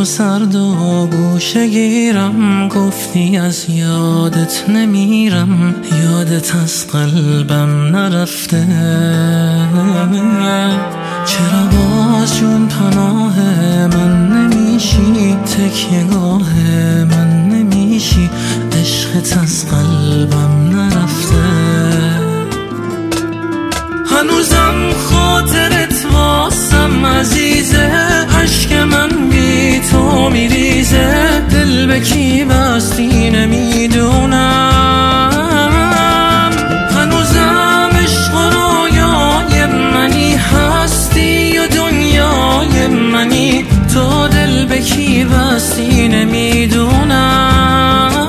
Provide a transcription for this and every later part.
سرد و گوشه گیرم، گفتی از یادت نمیرم، یادت از قلبم نرفته. چرا باز جون پناه من نمیشی، تکیهگاه من نمیشی، عشقت از قلبم نرفته. هنوزم خاطرت واسم عزیزه، عشق من بی تو میریزه، دل به کی بستی نمیدونم. هنوزم عشق و رویای منی، هستی و دنیای منی، تو دل به کی بستی نمیدونم.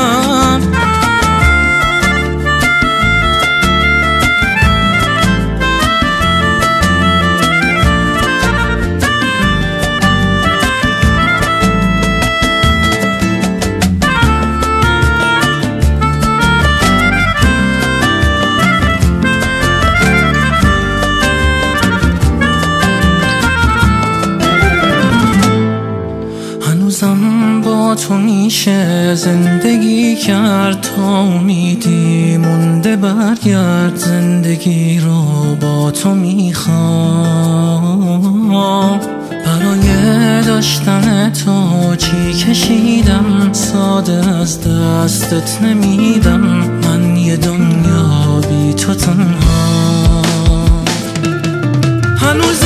با تو میشه زندگی کرد، تا امیدی مونده برگرد، زندگی رو با تو میخوام. برای داشتن تو چی کشیدم، ساده از دستت نمیدم، من یه دنیا بی تو تنها. هنوز